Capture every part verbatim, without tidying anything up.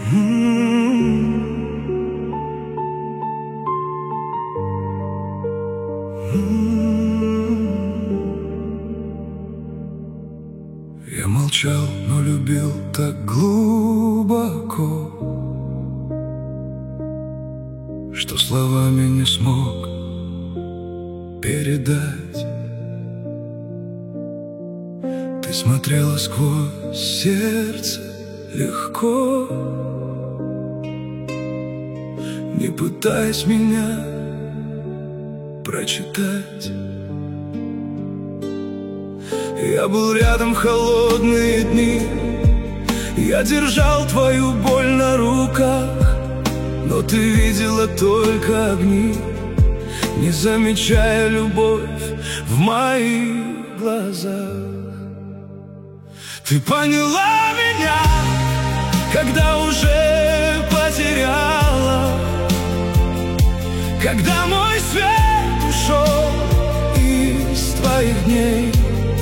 Я молчал, но любил так глубоко, что словами не смог передать. Ты смотрела сквозь сердце легко, не пытаясь меня прочитать. Я был рядом в холодные дни, я держал твою боль на руках, но ты видела только огни, не замечая любовь в моих глазах. Ты поняла меня, когда уже потеряла, когда мой свет ушел из твоих дней.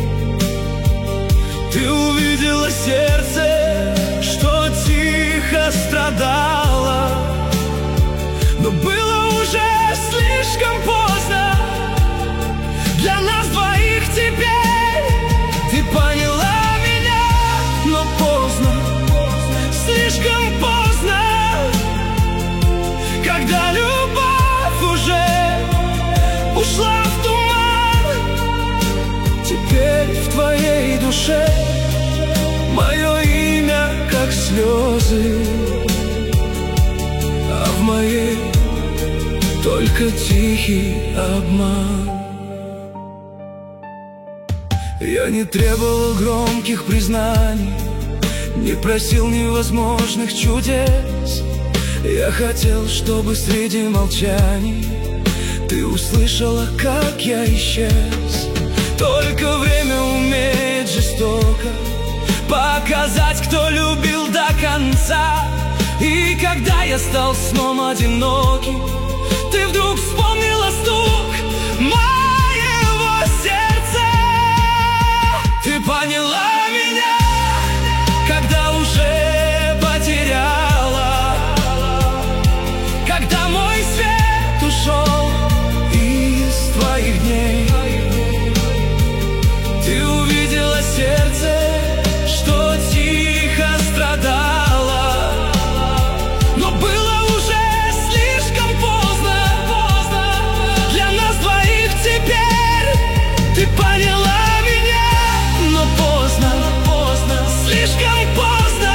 Ты увидела сердце, что тихо страдало, но было уже слишком поздно для нас двоих теперь. Ты поняла меня, но поздно, слишком поздно, когда любовь уже ушла в туман. Теперь в твоей душе мое имя как слезы, а в моей только тихий обман. Я не требовал громких признаний, не просил невозможных чудес. Я хотел, чтобы среди молчаний ты услышала, как я исчез. Только время умеет жестоко показать, кто любил до конца. И когда я стал сном одиноким, ты вдруг вспомнила стук моего сердца. Ты поняла меня, когда уже потеряла, когда мой свет ушел из твоих дней. Ты увидела сердце, что тихо страдало, но было уже слишком поздно, поздно для нас двоих теперь. Ты поняла меня, но поздно, поздно, слишком поздно,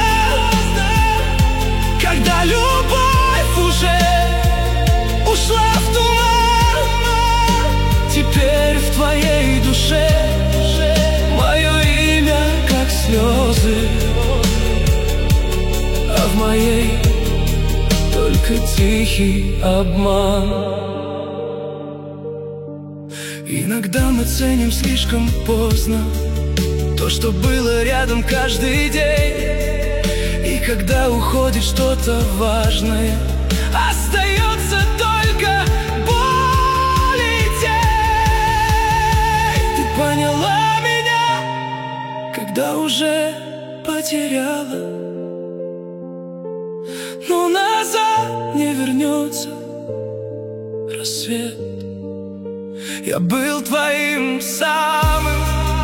когда любовь уже ушла в туман. Теперь в твоей душе мое имя как слезы, а в моей только тихий обман. Иногда мы ценим слишком поздно то, что было рядом каждый день. И когда уходит что-то важное, остается только боль и тень. Ты поняла меня, когда уже потеряла, но назад не вернется рассвет. Я был твоим самым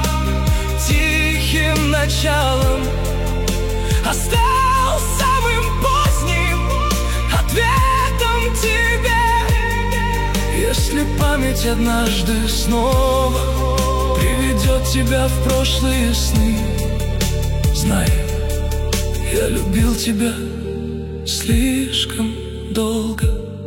тихим началом, а стал самым поздним ответом тебе. Если память однажды снова приведет тебя в прошлые сны, знай, я любил тебя слишком долго.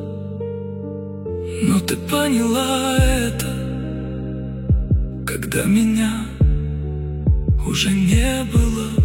Но ты поняла это, когда меня уже не было.